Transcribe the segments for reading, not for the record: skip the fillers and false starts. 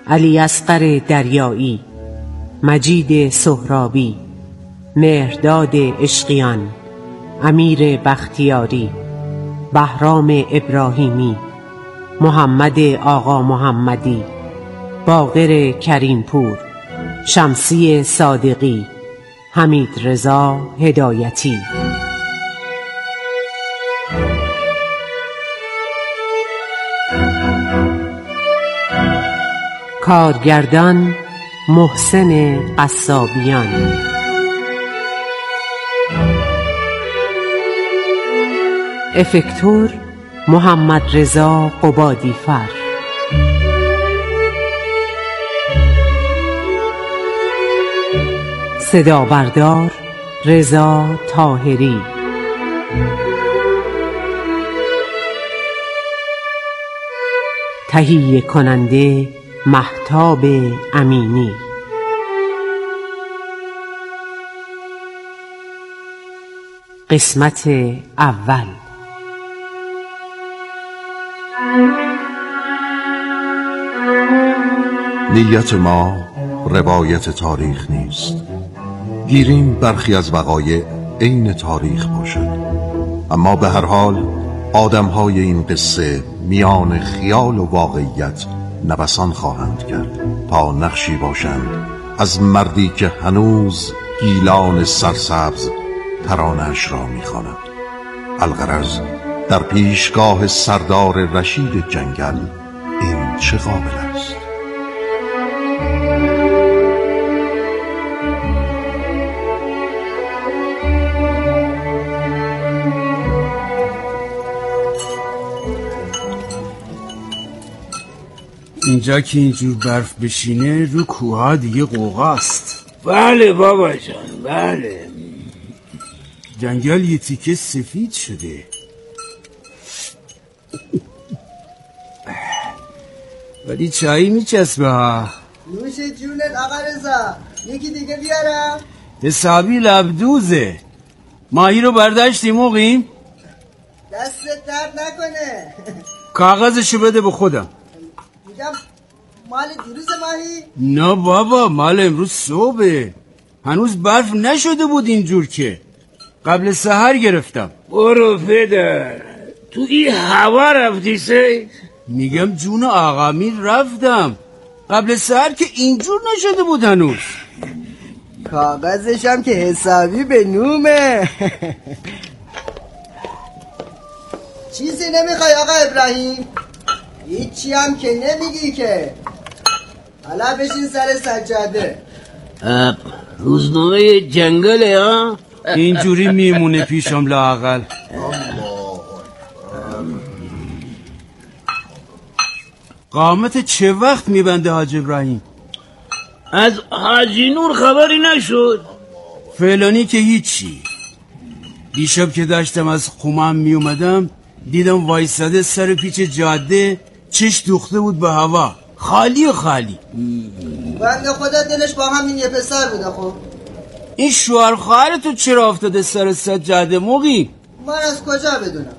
علی اصغر دریایی، مجید سهرابی، مهرداد عشقیان، امیر بختیاری، بهرام ابراهیمی، محمد آقا محمدی، باقر کریمپور، شمسی صادقی، حمید رضا هدایتی. کارگردان محسن قصابیان. افکتور محمد رضا قبادیفر. صدا بردار رضا طاهری. تهیه کننده مهتاب امینی. قسمت اول. نیت ما روایت تاریخ نیست. گیریم برخی از وقایع عین تاریخ باشد، اما به هر حال آدمهای این قصه میان خیال و واقعیت نوسان خواهند کرد تا نقشی باشند از مردی که هنوز گیلان سرسبز ترانه‌اش را می‌خواند. الغرض در پیشگاه سردار رشید جنگل این چه قابل است؟ اینجا که اینجور برف بشینه رو کوها دیگه قوقاست. بله بابا جان، بله. جنگل یه تیکه سفید شده. ولی چایی میچسبه ها. نوش جونت آقا رضا. یکی دیگه بیارم؟ حسابی لبدوزه. ماهی رو برداشتی مقیم؟ دستت درد نکنه. کاغذشو بده به خودم. میگم مال دیروز ماهی؟ نه بابا، مال امروز صبحه. هنوز برف نشده بود اینجور که. قبل سحر گرفتم. برو پدر، تو این هوا رفتی سید؟ میگم جون آقا میر رفتم قبل سحر که اینجور نشده بود هنوز. کاغذشم که حسابی به نومه. چیزی نمیخوای آقا ابراهیم؟ هیچی هم که نمیگی که. حالا بشین سر سجاده. روزنامه جنگله ها؟ اینجوری میمونه پیشم لااقل. قامت چه وقت میبنده حاج ابراهیم؟ از حاجی نور خبری نشد؟ فعلانی که هیچی. دیشب که داشتم از خمام میومدم دیدم وایساده سر پیچ جاده، چش دوخته بود به هوا، خالی و خالی. بنده خدا دلش با همین یه پسر بوده. خب این شوهر خواهر تو چرا افتاده سر سجاده مقیم؟ من از کجا بدونم؟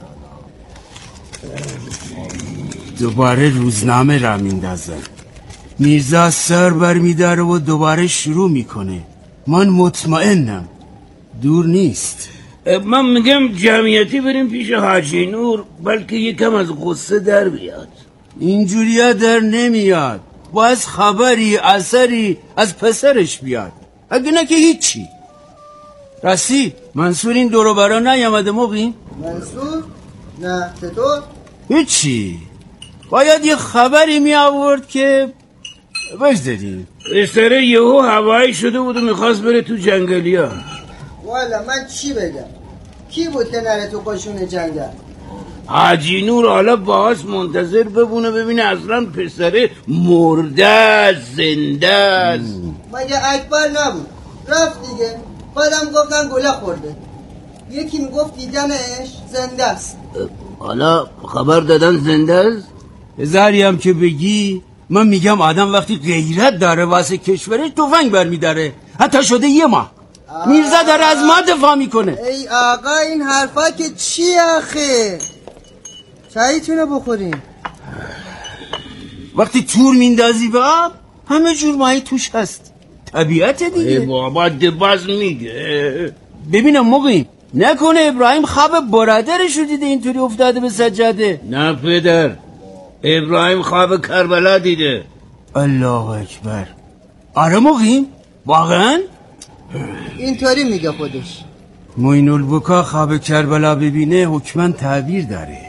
دوباره روزنامه را میندازن. میرزا سر بر میداره و دوباره شروع میکنه. من مطمئنم دور نیست. من میگم جمعیتی بریم پیش حاجی نور، بلکه یکم از غصه در بیاد. اینجوریا در نمیاد. باید خبری اثری از پسرش بیاد، اگه نه که هیچی. راستی منصور این دورو برا نیامده مقیم؟ منصور؟ نه چطور؟ هیچی. باید یه خبری می آورد که بجددیم. استره یهو هوایی شده بود و میخواست بره تو جنگلیا. والا من چی بگم؟ کی بود که نره تو قشون جنگل؟ حاجی نور حالا باهاش منتظر ببونه ببینه اصلا پسره مرده زنده. مگه اکبر نبود؟ رفت دیگه. بعدم گفتن گله خورده. یکی میگفت دیدنش زنده است. حالا خبر دادن زنده است؟ هزاری هم که بگی، من میگم آدم وقتی غیرت داره واسه کشورش تفنگ برمیداره. حتی شده یه ماه میرزا داره از ما دفاع میکنه. ای آقا این حرفا که چی آخه؟ چاییتونو بخورین. وقتی تور میندازی به آب همه جور ماهی توش هست، طبیعت دیگه. ای بابا دباز میگه. ببینم مقیم، نکنه ابراهیم خواب برادرش رو دیده اینطوری افتاده به سجاده؟ نه پدر، ابراهیم خواب کربلا دیده. الله اکبر. آره مقیم؟ واقعا؟ اینطوری میگه خودش. معین البکا خواب کربلا ببینه حکما تعبیر داره.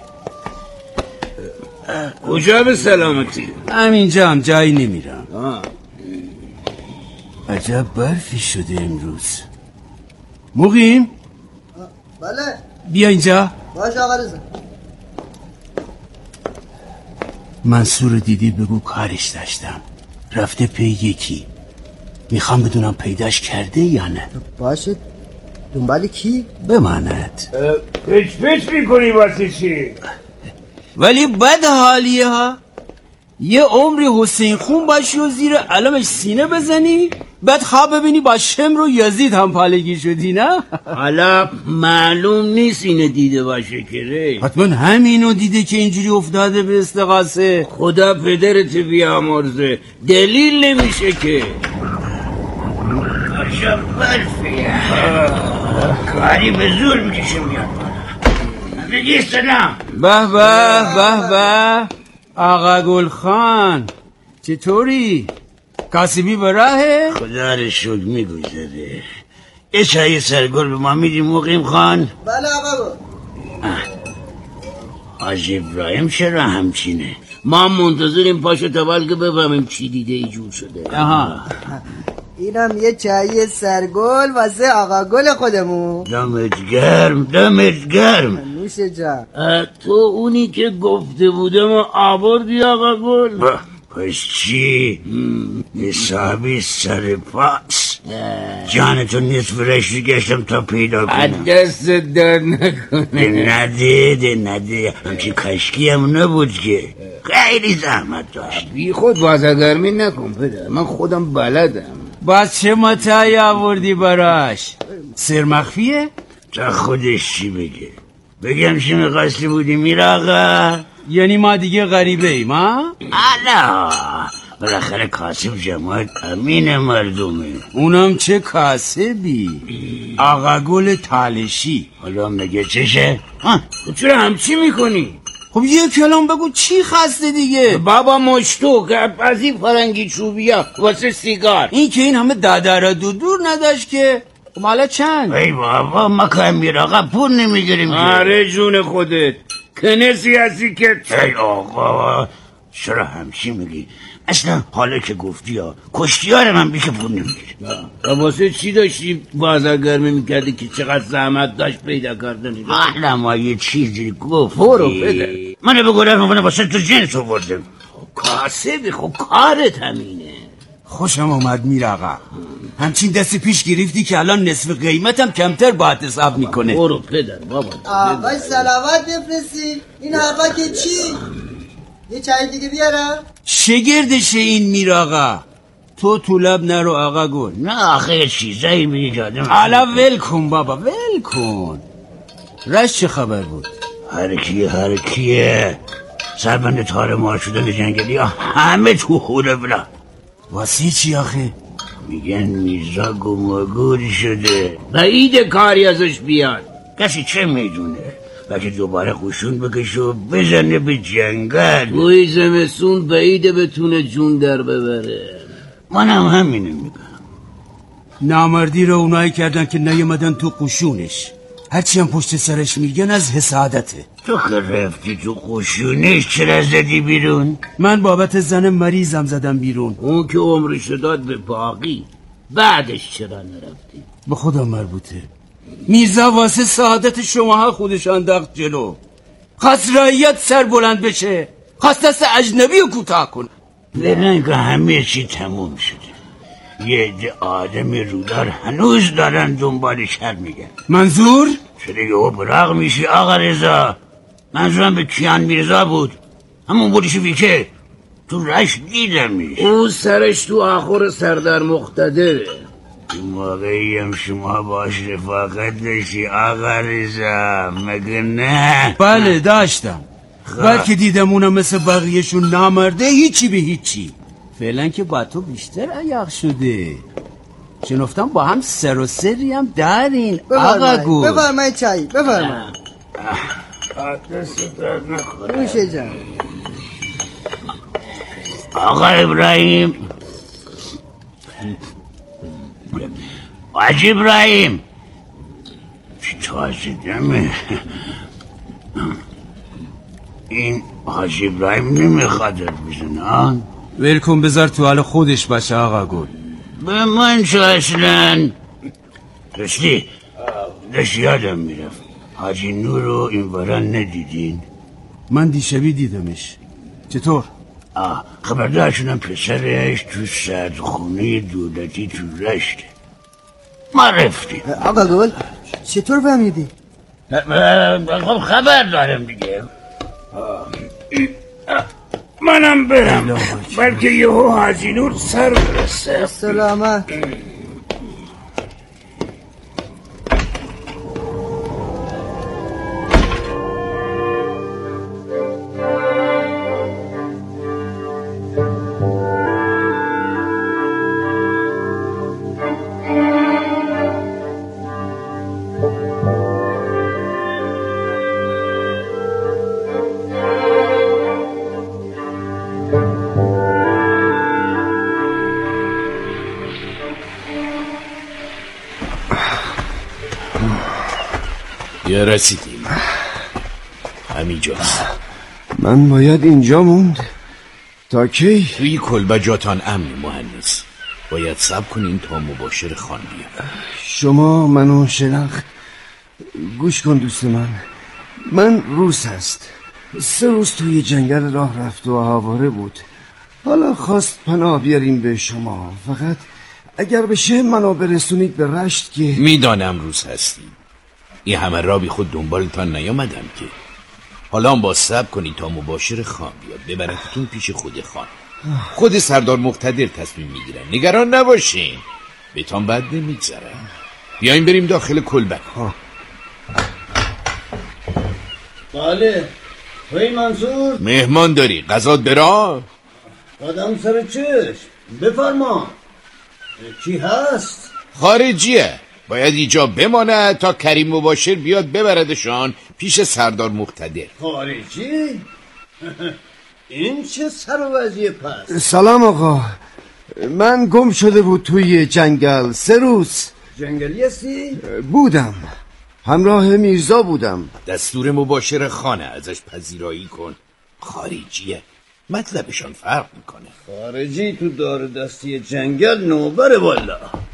کجا به سلامتی؟ همینجا هم جایی نمیرم. عجب برفی شده امروز. مقیم؟ بله. بیا اینجا. باش آقا رضا. منصور دیدی بگو کارش داشتم، رفته پی یکی. میخوام بدونم پیداش کرده یا نه. باشه. دنبال کی؟ بماند. پچ میکنی واسه چی؟ ولی بد حالیه ها. یه عمری حسین خون باشی و زیر علمش سینه بزنی، بعد خواب ببینی با شمر و یزید هم پالگی شدی، نه؟ حالا معلوم نیست اینه دیده باشه که ری. حتما همینو دیده که اینجوری افتاده به استغاثه. خدا پدرت بیامرزه، دلیل نمیشه که. عجب برفیه، کاری به زور میکشه میاد بالا. بگی سلام. به به به به آقا گلخان، چطوری؟ کاسبی به راهه؟ خدا رو شکر میگذره. یه چای سرگل به ما میدی مقیم خان؟ بله آقا گل. حاج ابراهیم چرا همچینه؟ ما منتظریم پاشو تول که بفهمیم چی دیده ای جور شده. آها، اینم یه چای سرگل واسه آقا گل خودمون. دمت گرم. نوش جان. تو اونی که گفته بودم آوردی آقا گل؟ پس چی؟ حسابی سر پاس. جانتو نصف رشتی گشتم تا پیدا کنم. دست در نکنه. نده همچی کشکی هم نبود که، خیلی زحمت داشت. بی خود بازرگرمی نکن پدر، من خودم بلدم. باز چه متاعی آوردی براش؟ سر مخفیه؟ تا خودش چی بگه؟ بگم چی میخواستی بودی میر آقا؟ یعنی ما دیگه غریبه ایم ها؟ الا بالاخره کاسب جماعت امین مردمه. اونم چه کاسبی؟ آقا گل تالشی. حالا مگه چشه؟ چرا همچی میکنی؟ خب یه کلام بگو چی خسته دیگه؟ بابا مشتو از این فرنگی چوبیا واسه سیگار. این که این همه دادر دور نداشت که. مالا چند؟ ای بابا ما که امیر آقا پول نمیگیریم. آره جون خودت کنسی هستی که. ای آقا چرا همچی میگی؟ اصلا حالا که گفتی ها کشتیار من بیشه پول نمیگیریم. واسه چی داشتی بازرگرمی میکردی که چقدر زحمت داشت پیدا کردنی؟ احلا ما یه چیزی گفت. برو پدر. منو بگو رفت واسه تو جنس آوردم. کاسبی خب کارت همینه. خوشم اومد میر آقا، همچین دست پیش گرفتی که الان نصف قیمتم کمتر باید حساب میکنه. برو پدر بابا. آقای سلامت بفرستی. این حرفا که چی؟ یه چای دیگه بیارم؟ شگردشه این میر آقا. تو طولب نرو آقا گل. نه آخه چیزایی میجادم. حالا ول کن بابا، ول کن. رش چه خبر بود؟ هر کیه سربند تار مار شدن جنگلی ها همه تو خوره بلا. واسه چی آخه؟ میگن میرزا گماگوری شده، بعید کاری ازش بیاد. کسی چه میدونه؟ بلکه دوباره خوشون بکشه و بزنه به جنگل. بوی زمستون بعیده بتونه جون در ببره. منم همینه میگم. نامردی رو اونایی کردن که نیومدن تو قشونش. هرچی هم پشت سرش میگن از حسادته. تو که رفتی تو قشونش چرا زدی بیرون؟ من بابت زن مریضم زدم بیرون. اون که عمرش داد به باقی، بعدش چرا نرفتی؟ به خودم مربوطه. میرزا واسه سعادت شماها خودش انداخت جلو. خواست رعیت سر بلند بشه، خواست دست اجنبی رو کوتاه کنه. ببین که همه چی تموم شده. یه عده آدم رودار هنوز دارن دنبال شر میگن. منظور؟ چرا یهو براق میشی آقا رضا؟ منظورم به کیان میرزا بود، همون بودیشوی که تو رشت دیدمش. اون سرش تو آخر سردر مقتدره. این موقعی هم شما باش رفاقت داشتی آقا رضا، مگه نه؟ بله داشتم. بلکه دیدم اونم مثل بقیهشون نمرده هیچی به هیچی. فعلا که با تو بیشتر عیق شده. شنفتم با هم سر و سری هم دارین. آقا گل بفرمایید چایی بفرمایید. دست درد نکنه. نوشه جان. آقا ابراهیم، حاج ابراهیم، چی تازه دمه. این حاج ابراهیم نمیخواد بزنه. ولکن بذار تو حال خودش باشه آقا گل. به من چه اصلا رشتی داشت یادم میرفت حاجی نور رو این وران ندیدین؟ من دیشبی دیدمش. چطور؟ خبردار شدم پسرش تو سردخونه دولتی تو رشته. ما رفتیم. آقا گل چطور فهمیدی؟ خب خبر دارم دیگه. منم برم بلکه یهو حاجی نور سر برسه. سلامت. یا رسیدیم. همینجاست. من باید اینجا موند تا کی؟ توی کلبه جاتان امن مهندس. باید صبر کنیم تا مباشر خان بیاد. شما منو شناخت. گوش کن دوست من روس هست. 3 روز توی جنگل راه رفت و آواره بود. حالا خواست پناه بیاریم به شما. فقط اگر بشه منو برسونید به رشت که... میدانم روس هستی. این همه را بی خود دنبالتان نیامدم که. حالا با صبر کنید تا مباشر خان بیاد ببرتتون پیش خود خان. خود سردار مقتدر تصمیم میگیرن. نگران نباشین، بهتان بد نمیگذره. بیاین بریم داخل کلبه. بله. توی منصور مهمان داری؟ غذات برا؟ قدم سر چشم. بفرما. کی هست؟ خارجیه. باید اینجا بمانه تا کریم مباشر بیاد ببردشان پیش سردار مقتدر. خارجی؟ این چه سروزیه پس؟ سلام آقا. من گم شده بود توی جنگل 3 روز. جنگلی هستی؟ بودم. همراه میرزا بودم. دستور مباشر خانه، ازش پذیرایی کن. خارجیه، مطلبشان فرق میکنه. خارجی تو دار دستی جنگل نوبره والا.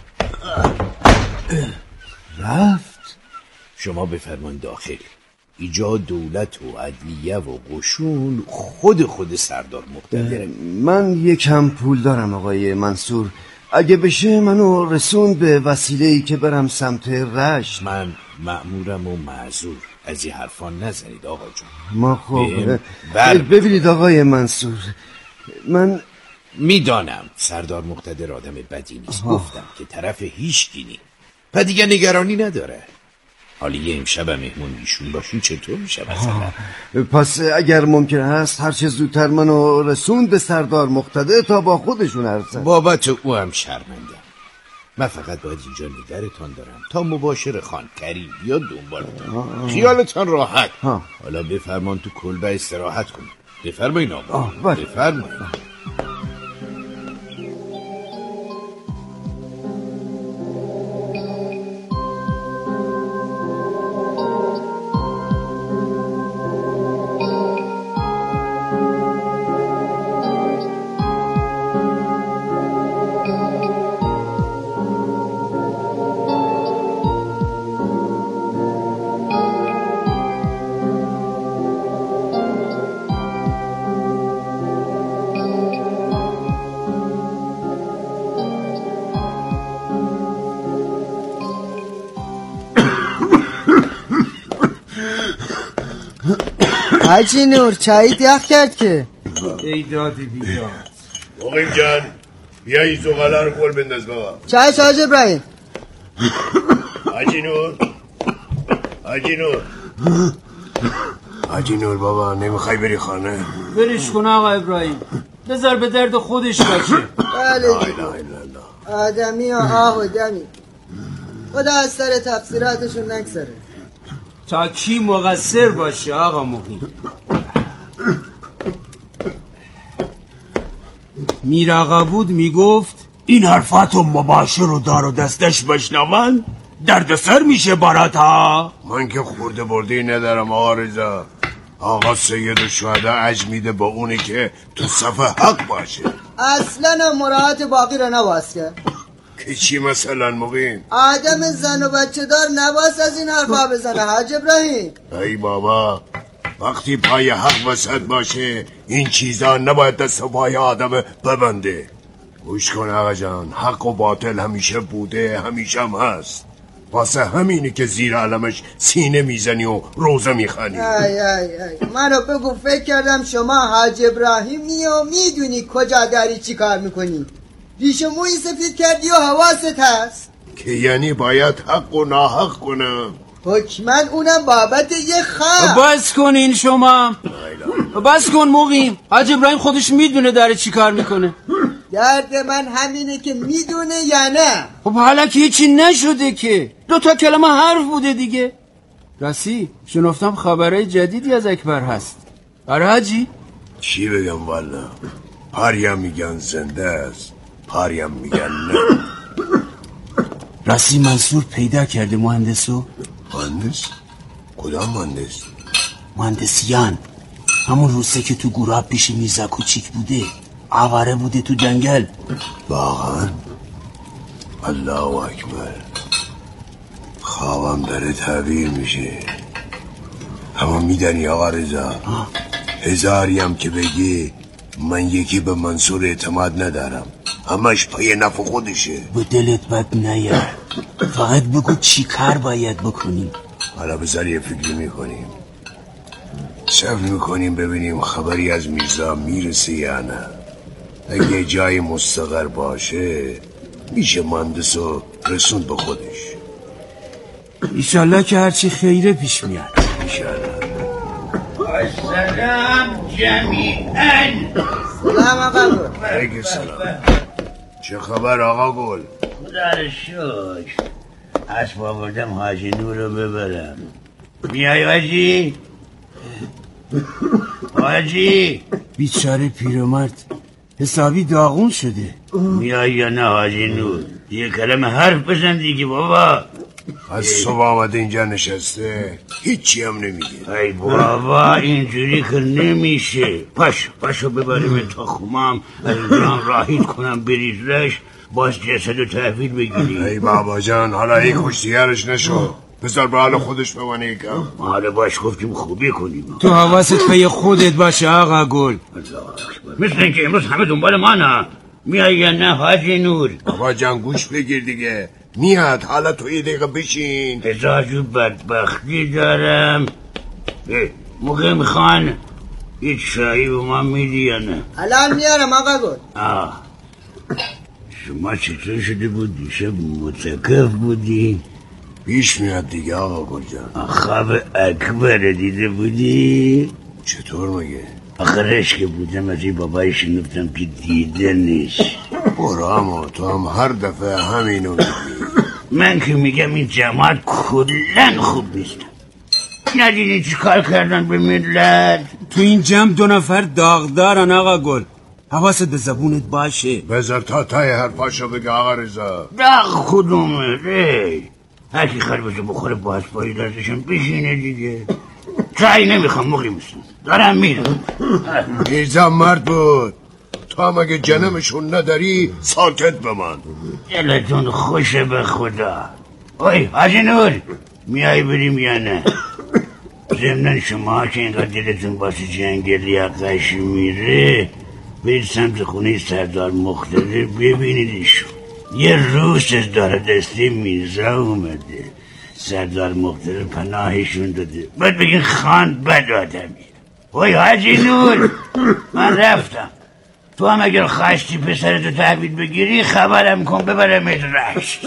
رفت. شما بفرمان داخل. اینجا دولت و عدلیه و قشون خود سردار مقتدره. من یکم پول دارم آقای منصور. اگه بشه منو رسون به وسیله‌ای که برم سمت رشت. من مأمورم و معذور. از این حرفان نزنید آقا جون. ما خب ببینید آقای منصور، من میدانم سردار مقتدر آدم بدی نیست. گفتم که طرف هیچکی نیست و دیگه نگرانی نداره. حالا یه امشب مهمون ایشون باشین چطور میشه مثلا؟ پس اگر ممکن هست هر چه زودتر منو رسون به سردار مقتدر تا با خودشون حرف زد. بابت او هم شرمندم. من فقط باید اینجا نگرتان دارم تا مباشر خان کریم بیاد دنبالتان. خیالتان راحت. حالا بفرمان تو کلبه استراحت کنید. بفرمایین آقا. بفرمایین. حاجی نور چایی یخ کرد که. ایدادی بیداد. مقیم جان بیا این زغاله رو گل بنداز بابا. چای حاج ابراهیم. حاجی نور حاجی نور بابا نمیخوای بری خانه؟ برش کن آقا ابراهیم، بذار به درد خودش باشه. بله آدمی و آه و دمی، خدا از سر تفسیراتشون نگذره. تا کی مقصر باشه آقا مقیم؟ میر آقا بود میگفت این حرفاتو مباشر و دار و دستش بشنون دردسر میشه برات ها. من که خورده برده ندارم آقا رضا. آقا سید الشهدا عجم میده با اونی که تو صف حق باشه. اصلا مراعات باقی رو نواز کرد که چی مثلا مقیم؟ آدم زن و بچه دار نواز از این حرفا بزنه حاج ابراهیم. ای بابا وقتی پای حق وسط باشه این چیزا نباید دست و پای آدم ببنده. گوش کن آقا جان، حق و باطل همیشه بوده، همیشه هم هست. واسه همینی که زیر علمش سینه میزنی و روزه میخوانی. منو بگو، فکر کردم شما حاج ابراهیمی و میدونی کجا داری چی کار میکنی. ریشه موی سفید کردی و حواست هست که یعنی باید حق و ناحق کنم. حکمن اونم بابت یه خواه. بس کنین شما، بس کن مقیم. حاج ابراهیم خودش میدونه داره چی کار میکنه. درد من همینه که میدونه یا نه. خب حالا که هیچی نشده که، 2 کلمه حرف بوده دیگه. راستی شنفتم خبرهای جدیدی از اکبر هست. آره حاجی؟ چی بگم والا، پاریم میگن زنده است، پاریم میگن نه. راستی منصور پیدا کرده مهندسو؟ مهندس؟ کدام مهندس؟ مهندسیان، همون روسه که تو گروه پیش میرزا کوچیک بوده، آواره بوده تو جنگل. واقعا؟ الله اکبر، خوابم داره تعبیر میشه. اما میدنی آقا رضا، هزاریم که بگی من یکی به منصور اعتماد ندارم، همش پای نفع خودشه. به دلت بد نیار، فقط بگو چی کار باید بکنیم. حالا بذار یه فکری میکنیم، صبر میکنیم ببینیم خبری از میرزا میرسه یا نه. اگه جای مستقر باشه میشه مهندسو رسوند به خودش. ایشالله که هرچی خیره پیش میاد. ایشالله. سلام جمیعاً. سلام آقا گل. علیکم سلام. چه خبر آقا گل؟ خدا شکر. اسب آوردم حاجی نور رو ببرم. میای حاجی؟ حاجی بیچاره پیرمرد حسابی داغون شده. میای یا نه حاجی نور؟ یه کلمه حرف بزن دیگه بابا. از صبح آمده اینجا نشسته هیچی هم نمیگه. ای بابا اینجوری که نمیشه. پاشو ببریم تا خمام، از اینجا راحیل کنم بریزش، باز جسد و تحویل بگیری. ای بابا جان حالا ای کشتیگرش نشو، بذار به حال خودش بمانه یکم. حالا باش گفتیم خوبی کنیم. تو حواست پی خودت باشه آقا گل. مثل اینکه امروز همه دنبال منه. میای یا نه حاجی نور؟ بابا جان گوش بگیر دیگه، میاد. حالا تو یه دقیقه بشین. هزار جور بدبختی دارم. مقیم خان هیچ شایی به من میدی یا نه؟ الان میارم آقا گل. شما چطور شده بود دیشب متکف بودی؟ پیش میاد دیگه آقا گل جان. خواب اکبر دیده بودی؟ چطور مگه؟ آخرش که بودم از این بابای شنفتم که دیده نیست. برو اما تو هم هر دفعه همینو میگی. من که میگم این جماعت کلن خوب نیستن. ندیدین چی کار کردن به ملت؟ تو این جمع 2 نفر داغدارن آقا گل، حواست به زبونت باشه. بذار تا تای حرفاشو بگه آقا رضا. داغ کدومه ری؟ هرکی خربزو بخوره با اسبایی دستشم بشینه دیگه. چایی نمیخوام مقیمستون، دارم میرم. میرزا مرد بود، تو هم اگه جنمشون نداری ساکت بمان. دلتون خوشه به خدا. اوی حاجی نور، میای بریم یا نه؟ ضمناً شما که اینقدر دلتون باشه جنگلی حقش میره، برید سمت خونه سردار مقتدر ببینیدشون. یه روز داره دستی میرزا اومده، سردار مقتدر پناهشون داده، باید بگین خان بد آدمی. وای حاجی نور، من رفتم. تو هم اگر خواستی پسرتو تحویل بگیری خبرم کن ببرمت رشت.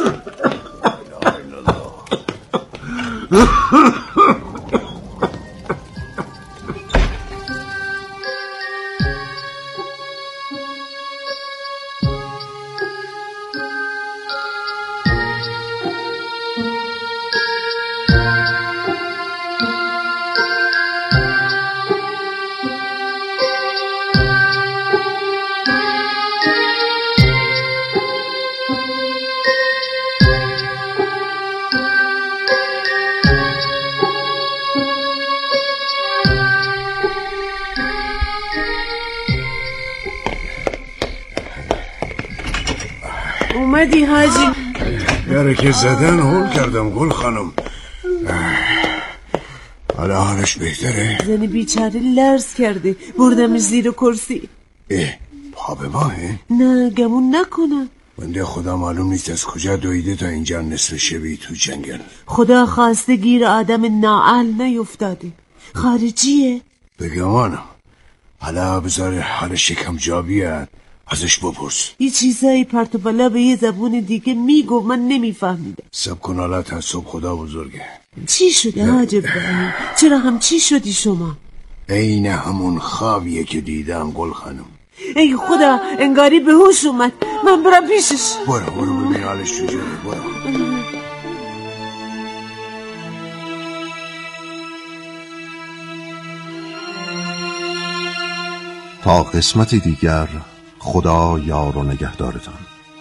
اومدی حاجی؟ یاره که زدن هول کردم گل خانم. حالا حالش بهتره؟ زنی بیچاره لرز کرده، بردمش زیر کرسی. پا به ماهه؟ نه گمون نکنم. بنده خدا معلوم نیست از کجا دویده تا اینجا نصف شبی تو جنگل. خدا خواسته گیر آدم نااهل نیفتاده. خارجیه؟ بگمانم. حالا بذار حالش یکم جا بیاد، ازش بپرس. یه چیزایی پرت و پلا به یه زبون دیگه میگو، من نمیفهمیدم. سب کن حالا تا صبح، خدا بزرگه. چی شده حاج ابراهیم؟ چرا هم چی شدی شما؟ عین همون خوابیه که دیدم گل خانم. ای خدا، انگاری به هوش اومد. من برم پیشش. برو ببین حالش چجوره. برو. تا قسمتی دیگر، خدا یار و نگهدارتان.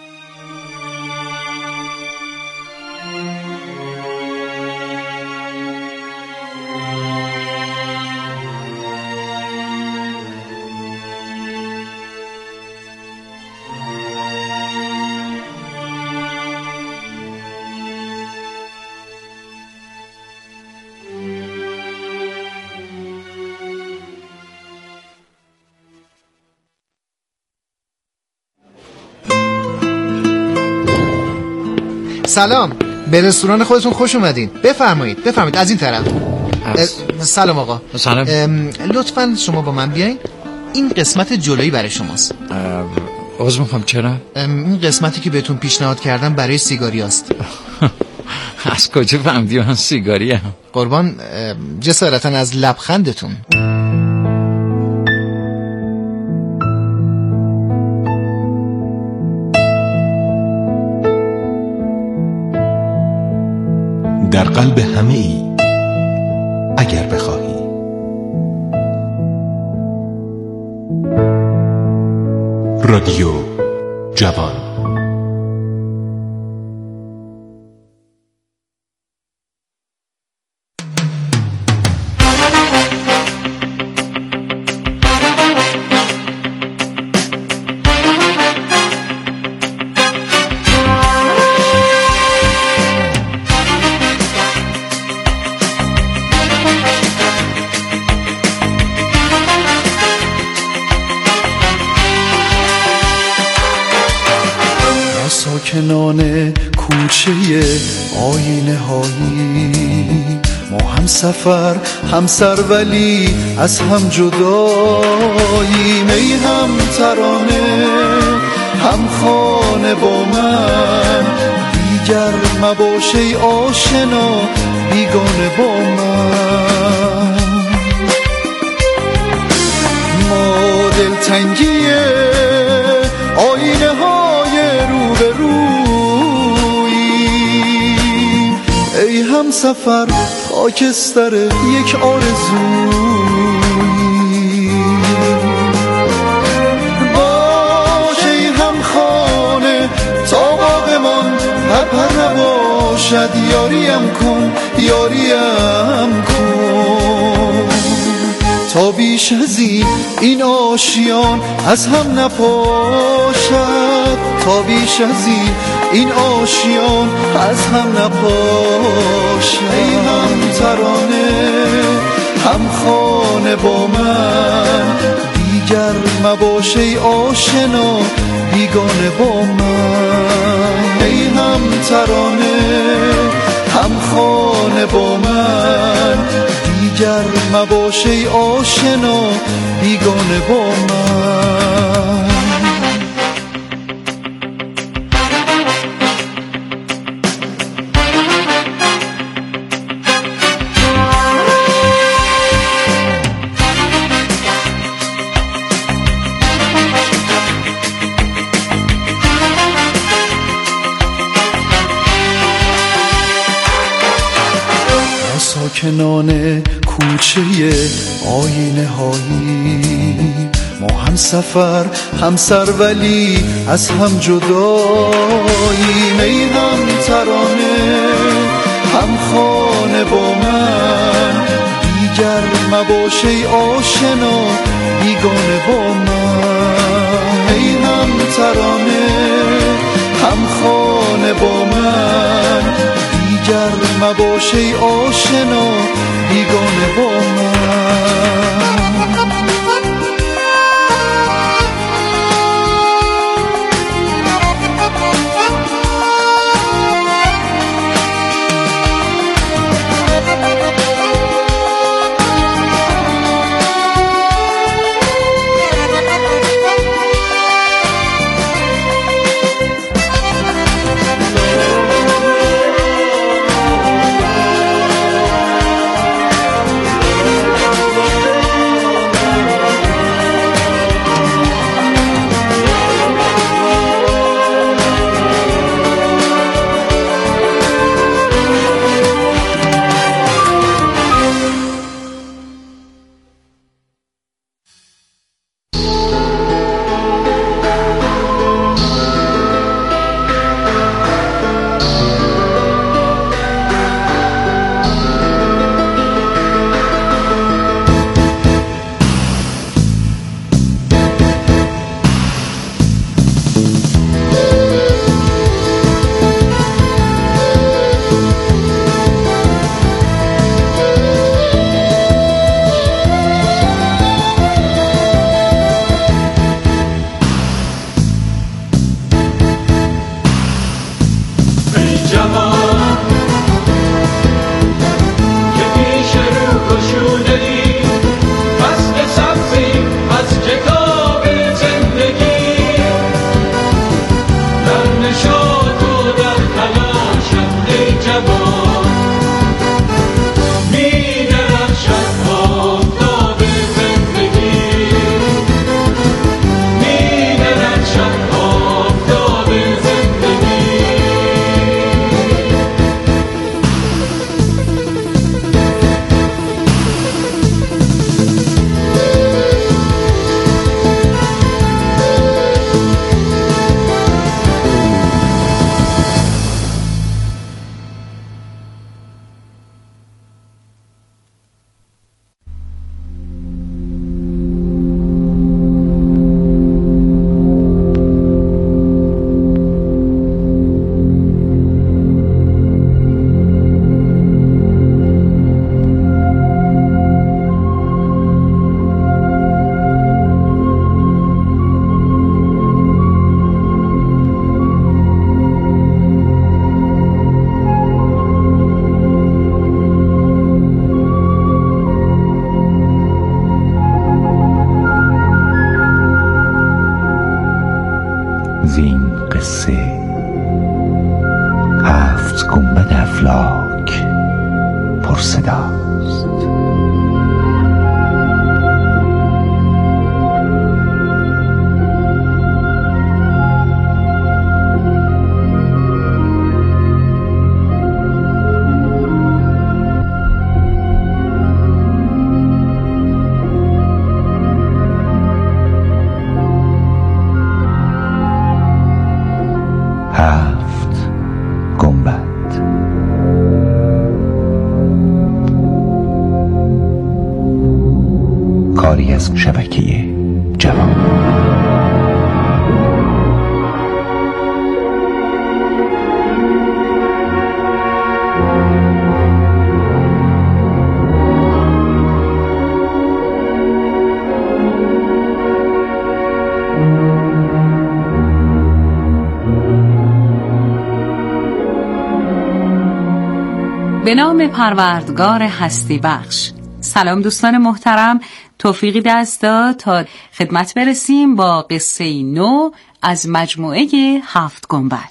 سلام، به رستوران خودتون خوش اومدین. بفرمایید از این طرف. سلام آقا. سلام. لطفاً شما با من بیاین. این قسمت جلویی برای شماست. عذر میخوام، چرا؟ این قسمتی که بهتون پیشنهاد کردم برای سیگاری است. از کجا فهمیدی من سیگاریه؟ قربان جسارتاً از لبخندتون. در قلب همه ای اگر بخواهی. رادیو جوان. ساکنان کوچه آینه هایی، ما هم سفر هم سر ولی از هم جداییم. ای هم ترانه هم خانه با من، دیگر مباش ای آشنا بیگانه با من. ما دلتنگی آینه های روبروییم. ای هم سفر خاکستر یک آرزویی. باش ای هم خانه تا باغمان پر نباشد. یاریم کن تا بیش از این آشیان از هم نپاشد. تا بیش از این آشیان از هم نپاشد. ای هم ترانه هم خانه با من، دیگر مباش ای آشنا بیگانه با من. ای هم ترانه هم خانه با من، دیگر مباش ای آشنا بیگانه با من. ساکنان کوچه آینه هایی، ما هم سفر هم سر ولی از هم جداییم. ای هم ترانه هم خانه با من، دیگر مباش ای آشنا بیگانه با من. ای هم ترانه هم باش ای آشنا بیگانه با من. زین قصه 7 گنبد افلاک پرصداست. کاری از شبکه جوان. به نام پروردگار هستی بخش. سلام دوستان محترم، توفیقی دست داد تا خدمت برسیم با قصه نو از مجموعه 7 گنبد.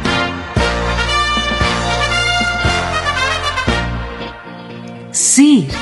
سیر